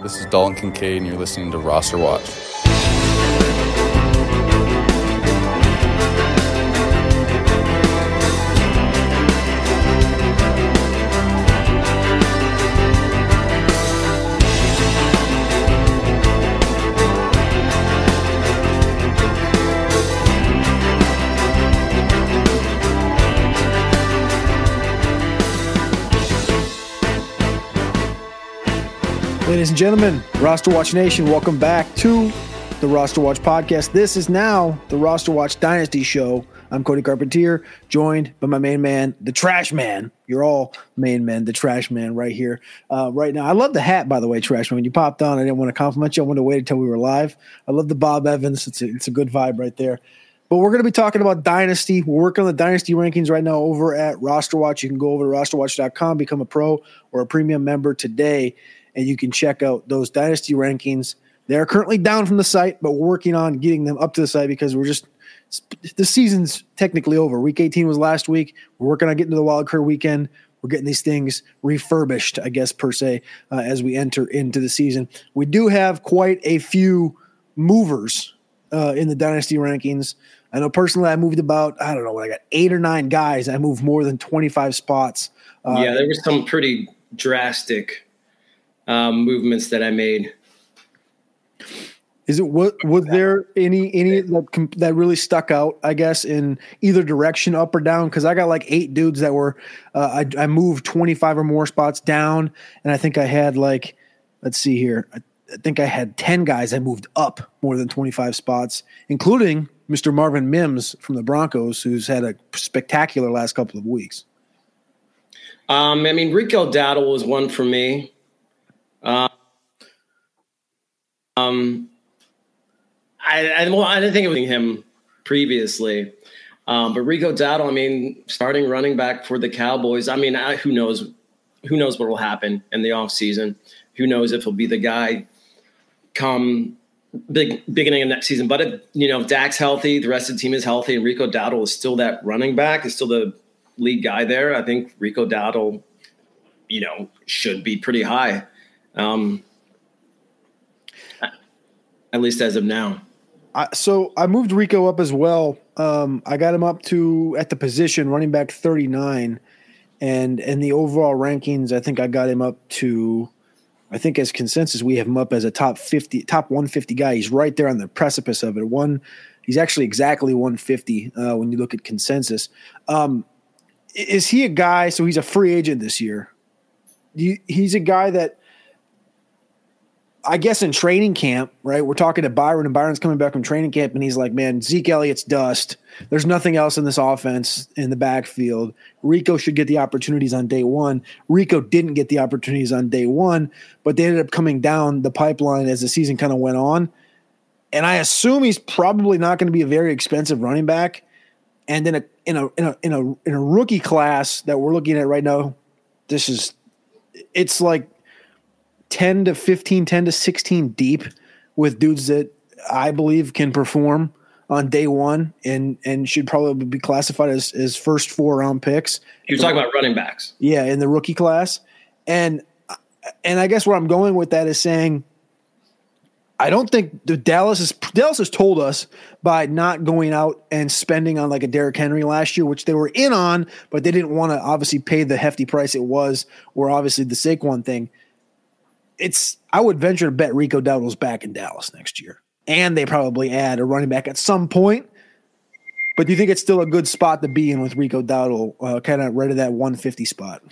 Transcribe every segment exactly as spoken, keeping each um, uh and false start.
This is Dalton Kincaid, and you're listening to Roster Watch. Ladies and gentlemen, Roster Watch Nation, welcome back to the Roster Watch Podcast. This is now the Roster Watch Dynasty Show. I'm Cody Carpentier, joined by my main man, the Trash Man. You're all main men, the Trash Man right here, uh, right now. I love the hat, by the way, Trash Man. When you popped on, I didn't want to compliment you. I wanted to wait until we were live. I love the Bob Evans. It's a, it's a good vibe right there. But we're going to be talking about Dynasty. We're working on the Dynasty rankings right now over at Roster Watch. You can go over to roster watch dot com, become a pro or a premium member today, and you can check out those Dynasty rankings. They're currently down from the site, but we're working on getting them up to the site because we're just – the season's technically over. Week eighteen was last week. We're working on getting to the wild card weekend. We're getting these things refurbished, I guess, per se, uh, as we enter into the season. We do have quite a few movers uh, in the Dynasty rankings. I know personally I moved about, I don't know, I got eight or nine guys. I moved more than twenty-five spots. Uh, yeah, there were some pretty drastic – Um, movements that I made. Is it what was there any any that that really stuck out? I guess in either direction, up or down. Because I got like eight dudes that were uh, I, I moved twenty-five or more spots down, and I think I had like let's see here. I, I think I had ten guys I moved up more than twenty-five spots, including Mister Marvin Mims from the Broncos, who's had a spectacular last couple of weeks. Um, I mean, Rico Dowdle was one for me. Um, um, I, I, well, I didn't think it was him previously, um, but Rico Dowdle, I mean, starting running back for the Cowboys. I mean, I, who knows, who knows what will happen in the offseason? Who knows if he'll be the guy come big beginning of next season? But if, you know, if Dak's healthy, the rest of the team is healthy, and Rico Dowdle is still that running back, is still the lead guy there. I think Rico Dowdle, you know, should be pretty high. Um, at least as of now. Uh, so I moved Rico up as well. Um, I got him up to at the position running back thirty-nine, and in the overall rankings, I think I got him up to. I think as consensus, we have him up as a top fifty, top one fifty guy. He's right there on the precipice of it. One, he's actually exactly one fifty uh, when you look at consensus. Um, is he a guy? So he's a free agent this year. You, he's a guy that. I guess in training camp, right, we're talking to Byron, and Byron's coming back from training camp, and he's like, man, Zeke Elliott's dust. There's nothing else in this offense in the backfield. Rico should get the opportunities on day one. Rico didn't get the opportunities on day one, but they ended up coming down the pipeline as the season kind of went on. And I assume he's probably not going to be a very expensive running back. And then a, in a in a in a in a rookie class that we're looking at right now, this is it's like ten to fifteen, ten to sixteen deep with dudes that I believe can perform on day one and, and should probably be classified as, as first four round picks. You're talking about running backs. Yeah. In the rookie class. And, and I guess where I'm going with that is saying, I don't think the Dallas is Dallas has told us by not going out and spending on like a Derrick Henry last year, which they were in on, but they didn't want to obviously pay the hefty price it was, or obviously the Saquon thing. It's I would venture to bet Rico Dowdle's back in Dallas next year, and they probably add a running back at some point. But do you think it's still a good spot to be in with Rico Dowdle, uh, kind of right at that one fifty spot?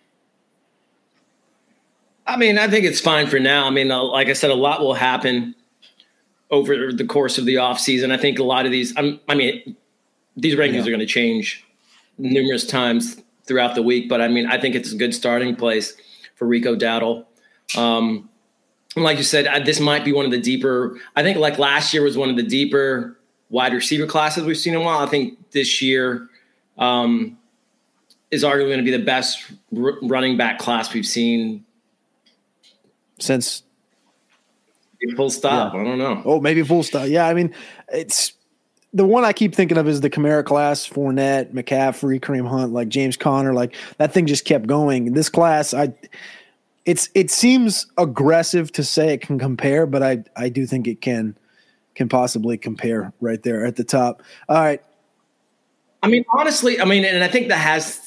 I mean, I think it's fine for now. I mean, uh, like I said, a lot will happen over the course of the offseason. I think a lot of these I'm, – I mean, these rankings yeah. are going to change numerous times throughout the week. But, I mean, I think it's a good starting place for Rico Dowdle. Um, like you said, I, this might be one of the deeper – I think like last year was one of the deeper wide receiver classes we've seen in a while. I think this year um, is arguably going to be the best r- running back class we've seen since – full stop. Yeah. I don't know. Oh, maybe full stop. Yeah, I mean, it's the one I keep thinking of is the Kamara class, Fournette, McCaffrey, Kareem Hunt, like James Conner. Like that thing just kept going. This class, I – it's it seems aggressive to say it can compare, but I I do think it can can possibly compare right there at the top. All right. I mean, honestly, I mean, and I think that has,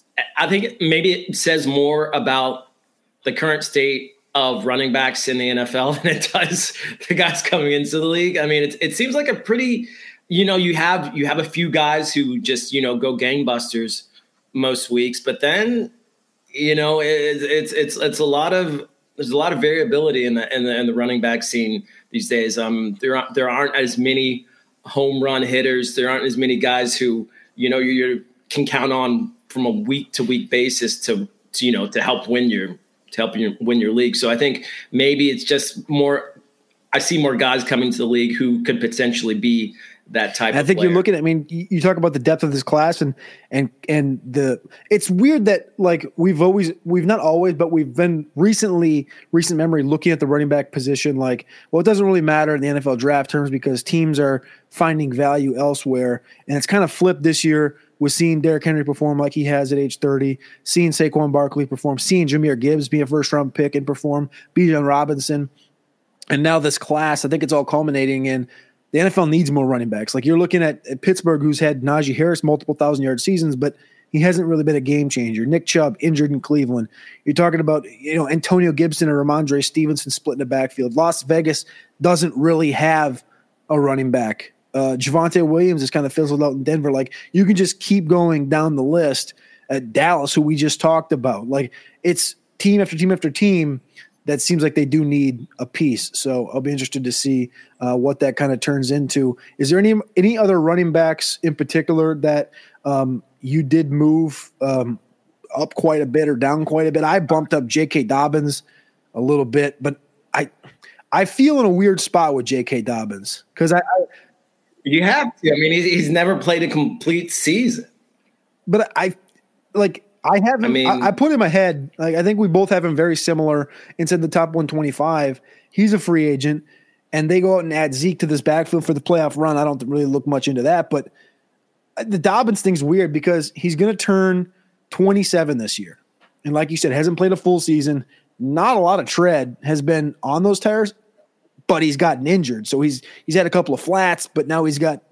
I think maybe it says more about the current state of running backs in the N F L than it does the guys coming into the league. I mean, it, it seems like a pretty, you know, you have you have a few guys who just, you know, go gangbusters most weeks, but then, you know, it, it's it's it's a lot of there's a lot of variability in the in the in the running back scene these days. Um, there aren't, there aren't as many home run hitters. There aren't as many guys who, you know, you, you can count on from a week to week basis to, to, you know, to help win your, to help you win your league. So I think maybe it's just more, I see more guys coming to the league who could potentially be that type I of think player. you're looking at, I mean, you talk about the depth of this class and, and, and the, it's weird that like we've always, we've not always, but we've been recently, recent memory looking at the running back position. Like, well, it doesn't really matter in the N F L draft terms because teams are finding value elsewhere. And it's kind of flipped this year with seeing Derrick Henry perform like he has at age thirty, seeing Saquon Barkley perform, seeing Jahmyr Gibbs be a first round pick and perform, Bijan Robinson. And now this class, I think it's all culminating in the N F L needs more running backs. Like you're looking at, at Pittsburgh, who's had Najee Harris multiple thousand yard seasons, but he hasn't really been a game changer. Nick Chubb injured in Cleveland. You're talking about, you know, Antonio Gibson and Ramondre Stevenson splitting the backfield. Las Vegas doesn't really have a running back. Uh, Javonte Williams is kind of fizzled out in Denver. Like you can just keep going down the list at Dallas, who we just talked about. Like it's team after team after team that seems like they do need a piece. So I'll be interested to see uh, what that kind of turns into. Is there any any other running backs in particular that um, you did move um, up quite a bit or down quite a bit? I bumped up J K. Dobbins a little bit, but I I feel in a weird spot with J K. Dobbins because I, I you have to. I mean, he's, he's never played a complete season. But I like. I haven't. I, mean, I, I put in my head. Like I think we both have him very similar inside the top one twenty-five. He's a free agent, and they go out and add Zeke to this backfield for the playoff run. I don't really look much into that, but the Dobbins thing's weird because he's going to turn twenty-seven this year, and like you said, hasn't played a full season. Not a lot of tread has been on those tires, but he's gotten injured, so he's he's had a couple of flats, but now he's got.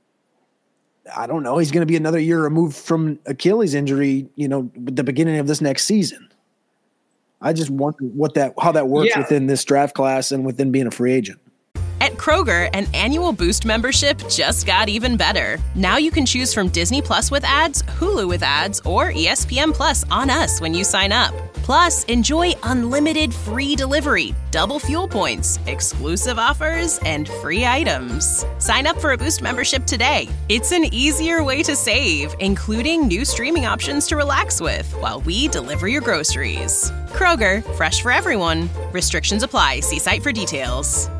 I don't know. He's going to be another year removed from Achilles injury, you know, at the beginning of this next season. I just wonder what that, how that works yeah. within this draft class and within being a free agent. At Kroger, an annual Boost membership just got even better. Now you can choose from Disney Plus with ads, Hulu with ads, or E S P N Plus on us when you sign up. Plus, enjoy unlimited free delivery, double fuel points, exclusive offers, and free items. Sign up for a Boost membership today. It's an easier way to save, including new streaming options to relax with while we deliver your groceries. Kroger, fresh for everyone. Restrictions apply. See site for details.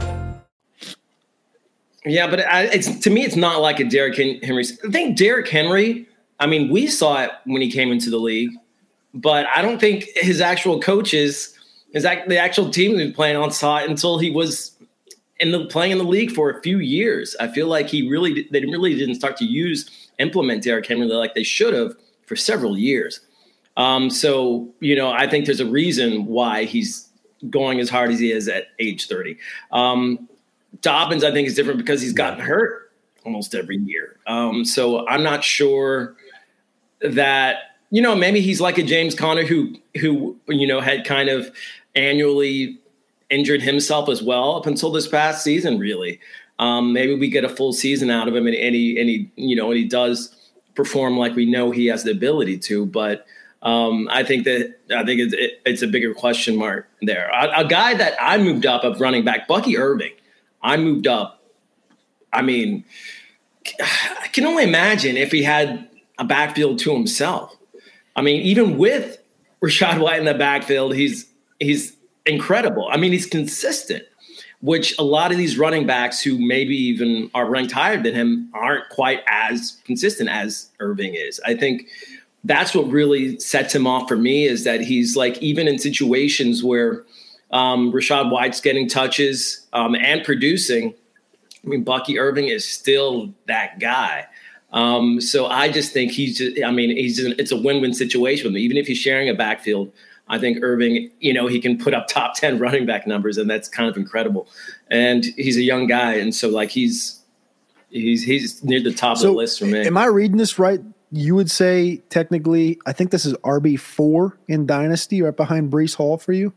Yeah, but I, it's to me, it's not like a Derrick Henry. I think Derrick Henry, I mean, we saw it when he came into the league. But I don't think his actual coaches, his act, the actual team he was playing on saw it until he was in the playing in the league for a few years. I feel like he really they really didn't start to use implement Derrick Henry like they should have for several years. Um, so you know, I think there's a reason why he's going as hard as he is at age thirty. Um, Dobbins, I think, is different because he's gotten hurt almost every year. Um, so I'm not sure that. You know, maybe he's like a James Conner who, who you know, had kind of annually injured himself as well up until this past season, really. Um, maybe we get a full season out of him and, and, he, and he, you know, and he does perform like we know he has the ability to. But um, I think that I think it's, it, it's a bigger question mark there. A, a guy that I moved up of running back, Bucky Irving, I moved up. I mean, I can only imagine if he had a backfield to himself. I mean, even with Rachaad White in the backfield, he's he's incredible. I mean, he's consistent, which a lot of these running backs who maybe even are ranked higher than him aren't quite as consistent as Irving is. I think that's what really sets him off for me is that he's like, even in situations where um, Rachaad White's getting touches um, and producing, I mean, Bucky Irving is still that guy. Um, so I just think he's just, I mean, he's, it's a win-win situation with him. Even if he's sharing a backfield, I think Irving, you know, he can put up top ten running back numbers, and that's kind of incredible. And he's a young guy, and so like he's he's he's near the top so of the list for me. Am I reading this right? You would say technically, I think this is R B four in Dynasty, right behind Breece Hall for you.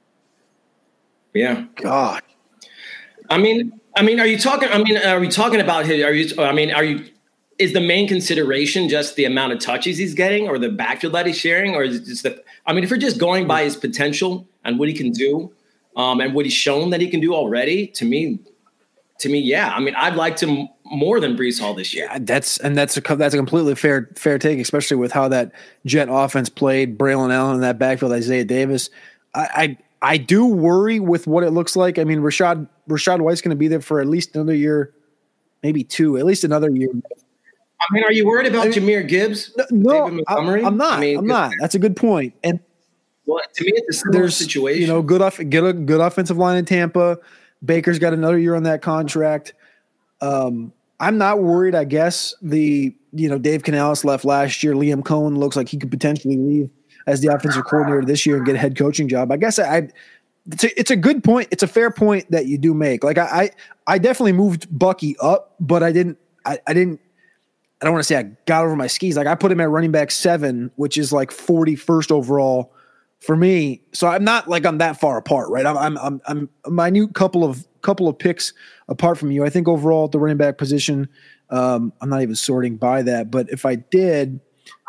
Yeah. God. I mean, I mean, are you talking? I mean, are we talking about his? Are you? I mean, are you? Is the main consideration just the amount of touches he's getting, or the backfield that he's sharing, or is it just the? I mean, if you're just going by his potential and what he can do, um, and what he's shown that he can do already, to me, to me, yeah. I mean, I'd like to more than Breece Hall this year. Yeah, that's and that's a that's a completely fair fair take, especially with how that Jet offense played. Braylon Allen in that backfield, Isaiah Davis. I I, I do worry with what it looks like. I mean, Rashad Rashad White's going to be there for at least another year, maybe two, at least another year. I mean, are you worried about I mean, Jahmyr Gibbs? No, no I, I'm not. I mean, I'm not. That's a good point. And well, to me, it's a similar situation. You know, good off, get a good offensive line in Tampa. Baker's got another year on that contract. Um, I'm not worried. I guess the you know Dave Canales left last year. Liam Cohen looks like he could potentially leave as the offensive coordinator this year and get a head coaching job. I guess I. It's a, it's a good point. It's a fair point that you do make. Like I, I, I definitely moved Bucky up, but I didn't. I, I didn't. I don't want to say I got over my skis. Like I put him at running back seven, which is like forty-first overall for me. So I'm not like I'm that far apart, right? I'm I'm I'm, I'm a minute couple of couple of picks apart from you. I think overall at the running back position, um, I'm not even sorting by that. But if I did,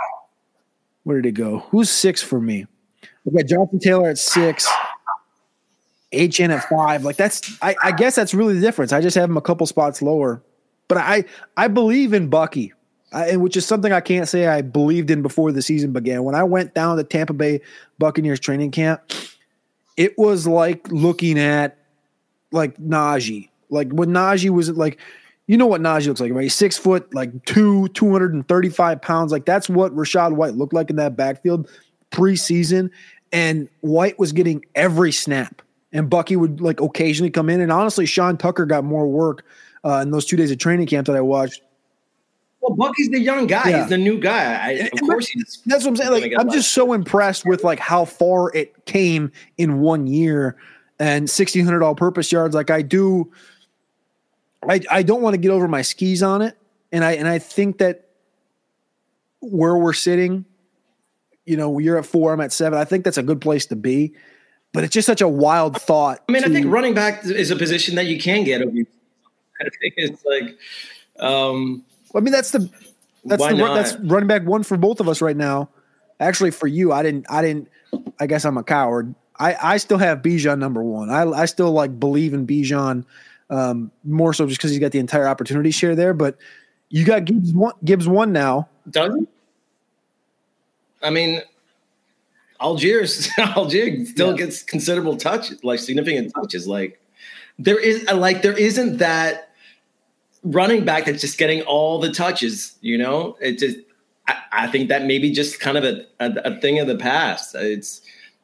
where did it go? Who's six for me? We've got Jonathan Taylor at six, H N at five. Like that's I, I guess that's really the difference. I just have him a couple spots lower. But I I believe in Bucky. I, which is something I can't say I believed in before the season began. When I went down to Tampa Bay Buccaneers training camp, it was like looking at like Najee. Like when Najee was like, you know what Najee looks like, right? He's six foot, like two, two hundred thirty-five pounds. Like that's what Rachaad White looked like in that backfield preseason. And White was getting every snap. And Bucky would like occasionally come in. And honestly, Sean Tucker got more work uh, in those two days of training camp that I watched. Well, Bucky's the young guy. Yeah. He's the new guy. I, of course he's. That's what I'm saying. Like, I'm just so impressed with like how far it came in one year and sixteen hundred all-purpose yards. Like I do, I I don't want to get over my skis on it, and I and I think that where we're sitting, you know, you're at four, I'm at seven. I think that's a good place to be, but it's just such a wild thought. I mean, to, I think running back is a position that you can get over. I think it's like. Um, I mean, that's the that's Why the not? that's running back one for both of us right now. Actually, for you, I didn't I didn't. I guess I'm a coward. I, I still have Bijan number one. I I still like believe in Bijan um, more so just because he's got the entire opportunity share there. But you got Gibbs one Gibbs one now. Does he? I mean, Algiers Algier still yeah. gets considerable touch, like significant touches. Like there is like there isn't that. Running back that's just getting all the touches, you know, it just, I, I think that maybe just kind of a, a, a thing of the past. It's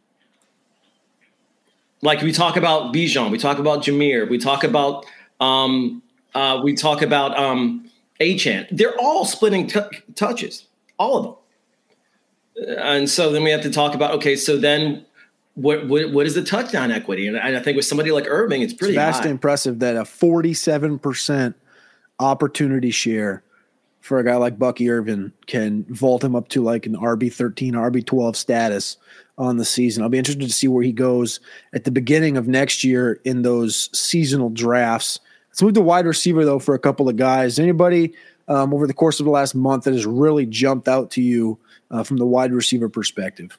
like we talk about Bijan, we talk about Jahmyr, we talk about, um, uh, we talk about um, Achane. They're all splitting t- touches, all of them. And so then we have to talk about, okay, so then what what, what is the touchdown equity? And I, I think with somebody like Irving, it's pretty it's vastly high. Impressive that a forty-seven percent opportunity share for a guy like Bucky Irvin can vault him up to like an R B thirteen, R B twelve status on the season. I'll be interested to see where he goes at the beginning of next year in those seasonal drafts. Let's move to wide receiver, though, for a couple of guys. Anybody um, over the course of the last month that has really jumped out to you uh, from the wide receiver perspective?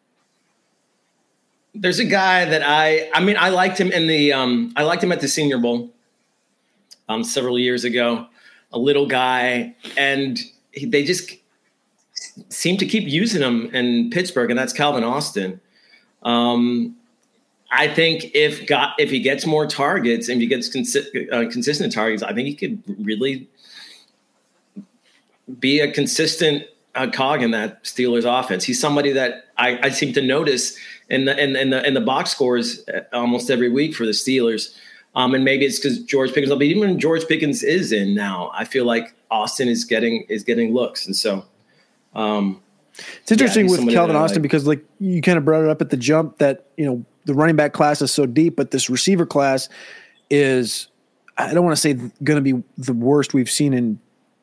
There's a guy that I, I mean, I liked him in the, um, I liked him at the Senior Bowl. Um, several years ago, a little guy, and he, they just seem to keep using him in Pittsburgh, and that's Calvin Austin. Um, I think if got if he gets more targets and he gets consi- uh, consistent targets, I think he could really be a consistent uh, cog in that Steelers offense. He's somebody that I, I seem to notice in the in, in the in the box scores almost every week for the Steelers. Um, and maybe it's because George Pickens, but even when George Pickens is in now, I feel like Austin is getting is getting looks. And so um, It's interesting yeah, with Calvin Austin like. because like you kind of brought it up at the jump that, you know, the running back class is so deep, but this receiver class is, I don't want to say going to be the worst we've seen in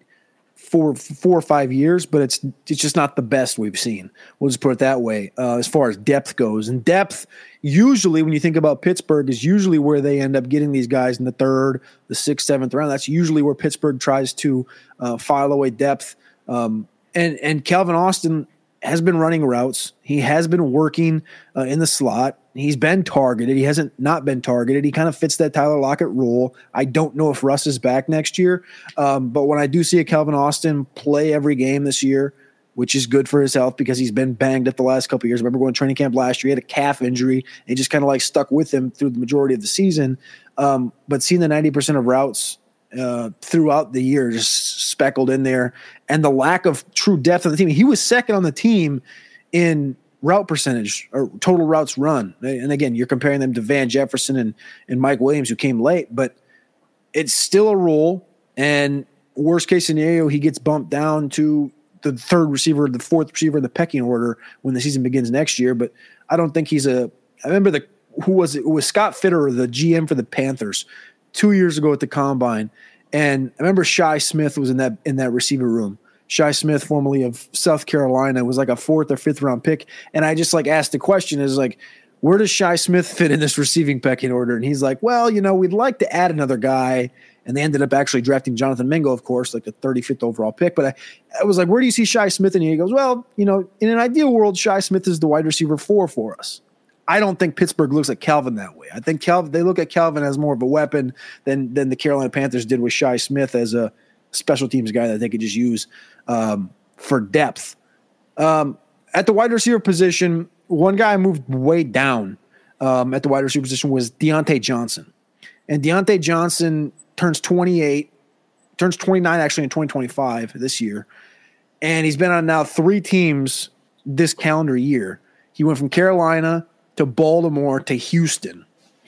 four, four or five years, but it's it's just not the best we've seen. We'll just put it that way uh, as far as depth goes. And depth, usually when you think about Pittsburgh, is usually where they end up getting these guys in the third, the sixth, seventh round. That's usually where Pittsburgh tries to uh, file away depth. Um, and and Calvin Austin has been running routes. He has been working uh, in the slot. He's been targeted. He hasn't not been targeted. He kind of fits that Tyler Lockett role. I don't know if Russ is back next year, um, but when I do see a Calvin Austin play every game this year, which is good for his health because he's been banged up the last couple of years. I remember going to training camp last year. He had a calf injury and just kind of like stuck with him through the majority of the season. Um, but seeing the ninety percent of routes uh, throughout the year just speckled in there, and the lack of true depth on the team. He was second on the team in route percentage or total routes run. And again, you're comparing them to Van Jefferson and, and Mike Williams, who came late, but it's still a role. And worst case scenario, he gets bumped down to the third receiver, the fourth receiver in the pecking order when the season begins next year. But I don't think he's a, I remember the, who was it? It was Scott Fitter, the G M for the Panthers two years ago at the combine. And I remember Shi Smith was in that, in that receiver room. Shi Smith, formerly of South Carolina, was like a fourth or fifth round pick. And I just like asked the question is like, where does Shi Smith fit in this receiving pecking order? And he's like, well, you know, we'd like to add another guy. And they ended up actually drafting Jonathan Mingo, of course, like the thirty-fifth overall pick. But I, I was like, where do you see Shi Smith? And he goes, well, you know, in an ideal world, Shi Smith is the wide receiver four for us. I don't think Pittsburgh looks at Calvin that way. I think Calvin, they look at Calvin as more of a weapon than than the Carolina Panthers did with Shi Smith as a special teams guy that they could just use um, for depth. Um, at the wide receiver position, one guy moved way down um, at the wide receiver position was Deontay Johnson. And Deontay Johnson turns twenty-eight, turns twenty-nine actually in twenty twenty-five this year. And he's been on now three teams this calendar year. He went from Carolina to Baltimore to Houston.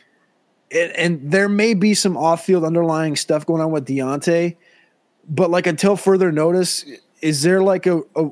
And, and there may be some off-field underlying stuff going on with Deontay, but like until further notice, is there like a, a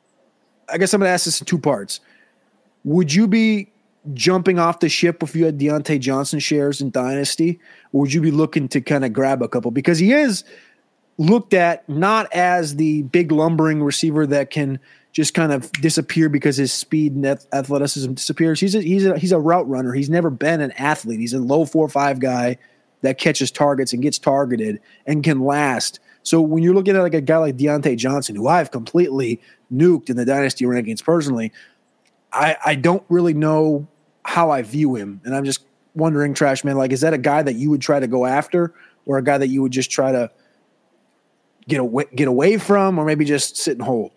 I guess I'm going to ask this in two parts. Would you be jumping off the ship if you had Deontay Johnson shares in Dynasty, or would you be looking to kind of grab a couple? Because he is looked at not as the big lumbering receiver that can just kind of disappear because his speed and athleticism disappears. He's a, he's a, he's a route runner. He's never been an athlete. He's a low four or five guy that catches targets and gets targeted and can last. So when you're looking at like a guy like Deontay Johnson, who I've completely nuked in the Dynasty rankings personally, I, I don't really know how I view him. And I'm just wondering, Trash Man, like, is that a guy that you would try to go after, or a guy that you would just try to get away, get away from, or maybe just sit and hold?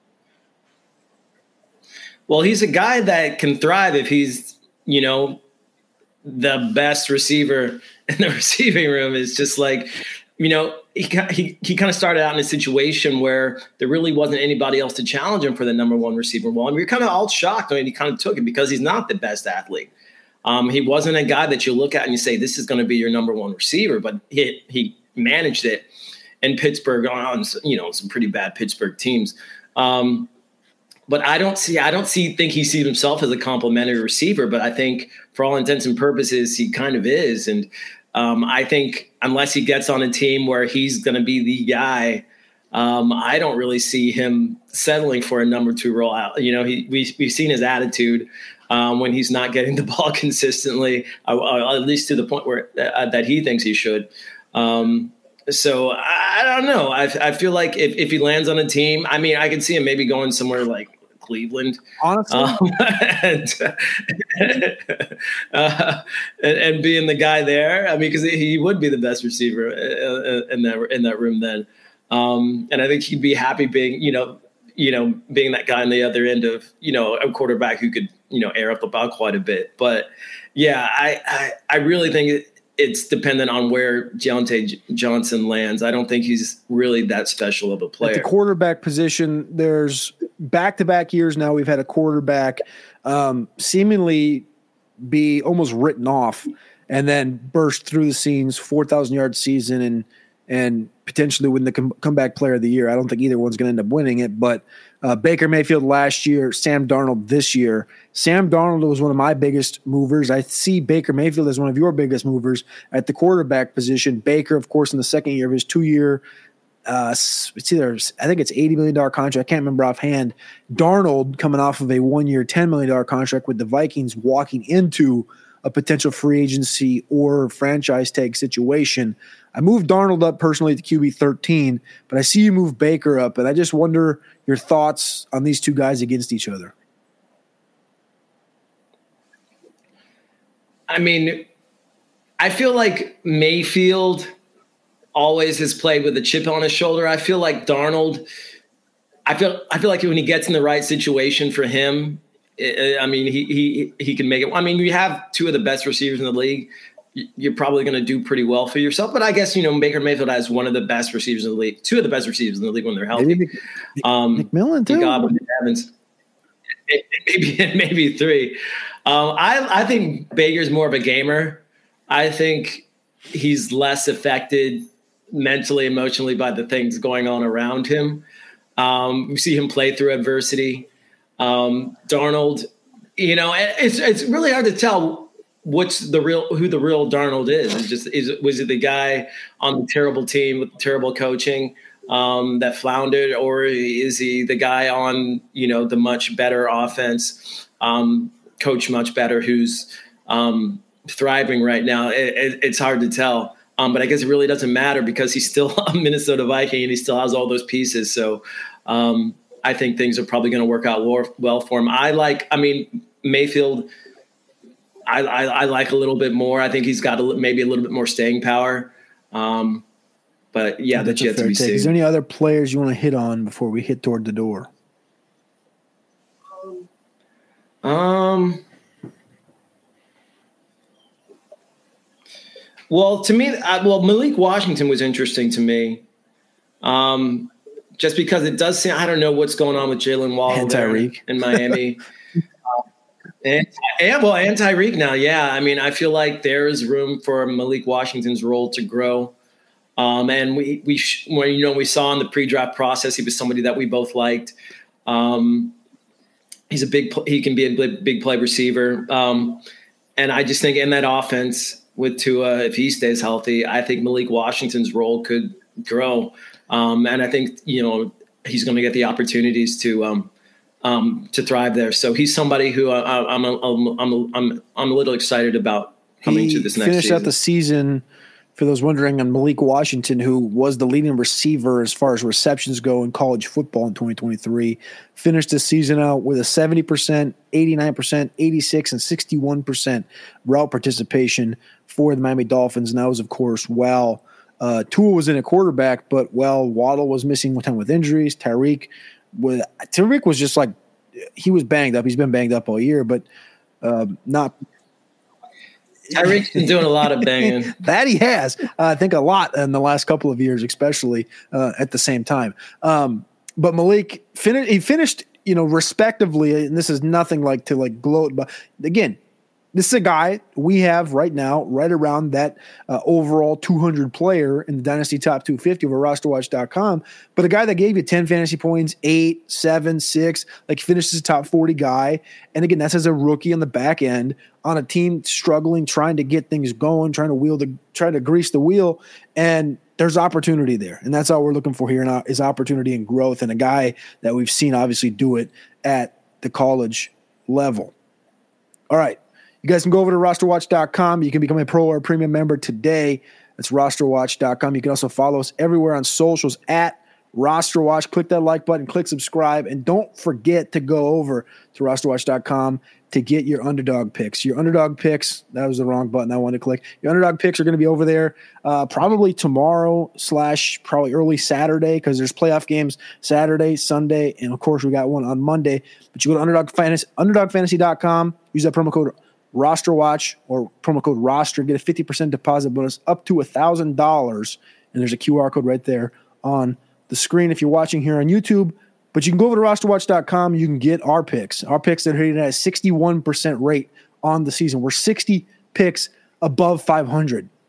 Well, he's a guy that can thrive if he's, you know, the best receiver in the receiving room. Is just like, you know, he he he kind of started out in a situation where there really wasn't anybody else to challenge him for the number one receiver role. And we were kind of all shocked when he kind of took it because he's not the best athlete. Um, he wasn't a guy that you look at and you say, this is going to be your number one receiver, but he he managed it in Pittsburgh on, you know, some pretty bad Pittsburgh teams. Um, But I don't see, I don't see, think he sees himself as a complimentary receiver, but I think for all intents and purposes, he kind of is. And um, I think unless he gets on a team where he's going to be the guy, um, I don't really see him settling for a number two role out. You know, he, we, we've seen his attitude um, when he's not getting the ball consistently, uh, at least to the point where uh, that he thinks he should. Um, So I, I don't know. I, I feel like if, if he lands on a team, I mean, I could see him maybe going somewhere like Cleveland, honestly, um, and, uh, and and being the guy there. I mean, because he would be the best receiver in that in that room then, um, and I think he'd be happy being, you know, you know, being that guy on the other end of, you know, a quarterback who could, you know, air up the ball quite a bit. But yeah, I I, I really think it, it's dependent on where Deontay Johnson lands. I don't think he's really that special of a player. At the quarterback position, there's back-to-back years now we've had a quarterback um, seemingly be almost written off and then burst through the scenes, four thousand yard season, and and potentially win the com- comeback player of the year. I don't think either one's going to end up winning it, but uh, Baker Mayfield last year, Sam Darnold this year. Sam Darnold was one of my biggest movers. I see Baker Mayfield as one of your biggest movers at the quarterback position. Baker, of course, in the second year of his two-year Uh, it's either I think it's eighty million dollars contract. I can't remember offhand. Darnold coming off of a one-year, ten million dollars contract with the Vikings, walking into a potential free agency or franchise tag situation. I moved Darnold up personally to Q B thirteen, but I see you move Baker up, and I just wonder your thoughts on these two guys against each other. I mean, I feel like Mayfield always has played with a chip on his shoulder. I feel like Darnold, I feel I feel like when he gets in the right situation for him, it, I mean, he he he can make it. I mean, you have two of the best receivers in the league. You're probably going to do pretty well for yourself. But I guess, you know, Baker Mayfield has one of the best receivers in the league, two of the best receivers in the league when they're healthy. Maybe um, McMillan too. Godwin, Evans, maybe maybe three. Um, I I think Baker's more of a gamer. I think he's less affected mentally, emotionally by the things going on around him. Um, we see him play through adversity. Um, Darnold, you know, it's it's really hard to tell what's the real who the real Darnold is. It's just is was it the guy on the terrible team with terrible coaching um, that floundered, or is he the guy on, you know, the much better offense, um, coach much better, who's um, thriving right now? It, it, it's hard to tell. Um, but I guess it really doesn't matter because he's still a Minnesota Viking and he still has all those pieces. So um, I think things are probably going to work out well for him. I like, I mean, Mayfield, I, I, I like a little bit more. I think he's got a, maybe a little bit more staying power. Um, but yeah, that's yet to be seen. Is there any other players you want to hit on before we hit toward the door? Um. Well, to me, I, well, Malik Washington was interesting to me, um, just because it does seem, I don't know what's going on with Jalen Waddle there in Miami. uh, and, and well, and Tyreek now, yeah. I mean, I feel like there is room for Malik Washington's role to grow. Um, and we, we, when, you know, we saw in the pre-draft process, he was somebody that we both liked. Um, he's a big, he can be a big play receiver. Um, and I just think in that offense, with Tua, if he stays healthy, I think Malik Washington's role could grow. Um, and I think, you know, he's going to get the opportunities to um, um, to thrive there. So he's somebody who I, I'm, a, I'm, I'm, I'm, I'm a little excited about coming he to this next finished season. out the season, for those wondering, on Malik Washington, who was the leading receiver as far as receptions go in college football in twenty twenty-three, finished the season out with a seventy percent, eighty-nine percent, eighty-six, and sixty-one percent route participation for the Miami Dolphins. And that was, of course, while uh, Tua was in a quarterback, but while Waddle was missing one time with injuries, Tyreek with Tyreek was just like, he was banged up. He's been banged up all year, but uh, not – Tyreek's been doing a lot of banging. That he has. Uh, I think a lot in the last couple of years, especially uh, at the same time. Um, but Malik, fin- he finished, you know, respectively, and this is nothing like to like gloat, but again, this is a guy we have right now, right around that uh, overall two hundred player in the Dynasty Top two fifty over roster watch dot com. But a guy that gave you ten fantasy points, eight, seven, six, like finished as a top forty guy. And again, that's as a rookie on the back end on a team struggling, trying to get things going, trying to wheel the, trying to grease the wheel. And there's opportunity there. And that's all we're looking for here now is opportunity and growth. And a guy that we've seen obviously do it at the college level. All right. You guys can go over to roster watch dot com. You can become a pro or a premium member today. That's roster watch dot com. You can also follow us everywhere on socials at RosterWatch. Click that like button, click subscribe, and don't forget to go over to roster watch dot com to get your underdog picks. Your underdog picks, that was the wrong button I wanted to click. Your underdog picks are going to be over there uh, probably tomorrow slash probably early Saturday because there's playoff games Saturday, Sunday, and of course we got one on Monday. But you go to underdog fantasy, underdog fantasy dot com, use that promo code RosterWatch or promo code ROSTER, get a fifty percent deposit bonus up to one thousand dollars, and there's a Q R code right there on the screen if you're watching here on YouTube. But you can go over to roster watch dot com. You can get our picks. Our picks that are hitting at a sixty-one percent rate on the season. We're sixty picks above five hundred.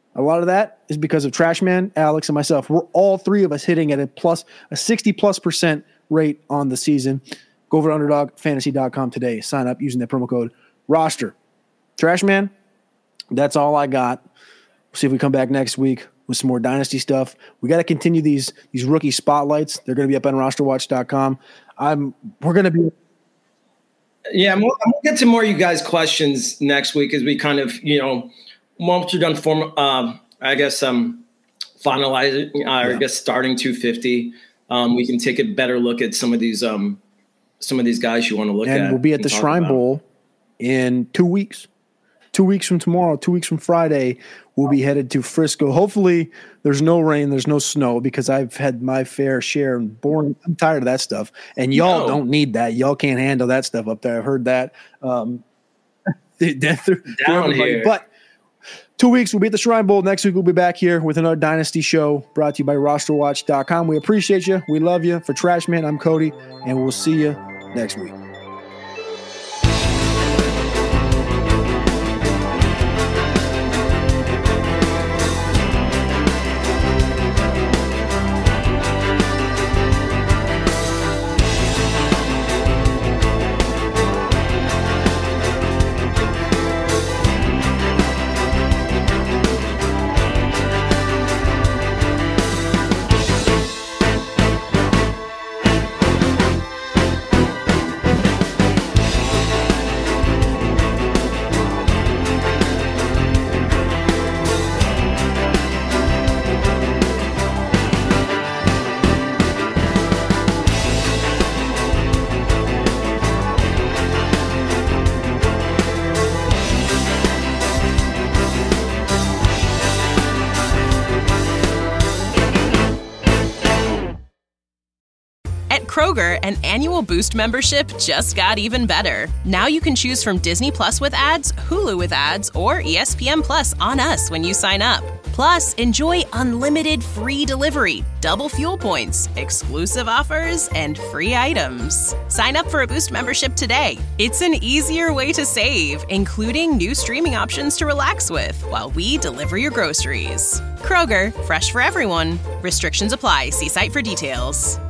A lot of that is because of Trashman, Alex, and myself. We're all three of us hitting at a plus a sixty plus percent rate on the season. Go over to underdog fantasy dot com today. Sign up using the promo code roster. Trashman, that's all I got. We'll see if we come back next week with some more dynasty stuff. We got to continue these these rookie spotlights. They're going to be up on roster watch dot com. I'm we're going to be Yeah, I'm, I'm gonna get to more of you guys' questions next week as we kind of, you know, once we're done form, uh, I guess um, finalizing, uh, yeah. I guess starting two fifty, um, we can take a better look at some of these um, some of these guys you want to look and at. And we'll be at the Shrine about. Bowl in two weeks. Two weeks from tomorrow, two weeks from Friday, we'll be headed to Frisco. Hopefully there's no rain, there's no snow, because I've had my fair share and boring. I'm tired of that stuff. And y'all no. don't need that. Y'all can't handle that stuff up there. I've heard that. Um, Down here. But two weeks, we'll be at the Shrine Bowl. Next week, we'll be back here with another Dynasty show brought to you by roster watch dot com. We appreciate you. We love you. For Trashman, I'm Cody, and we'll see you next week. Kroger, an annual Boost membership just got even better. Now you can choose from Disney Plus with ads, Hulu with ads, or E S P N Plus on us when you sign up. Plus, enjoy unlimited free delivery, double fuel points, exclusive offers, and free items. Sign up for a Boost membership today. It's an easier way to save, including new streaming options to relax with while we deliver your groceries. Kroger, fresh for everyone. Restrictions apply. See site for details.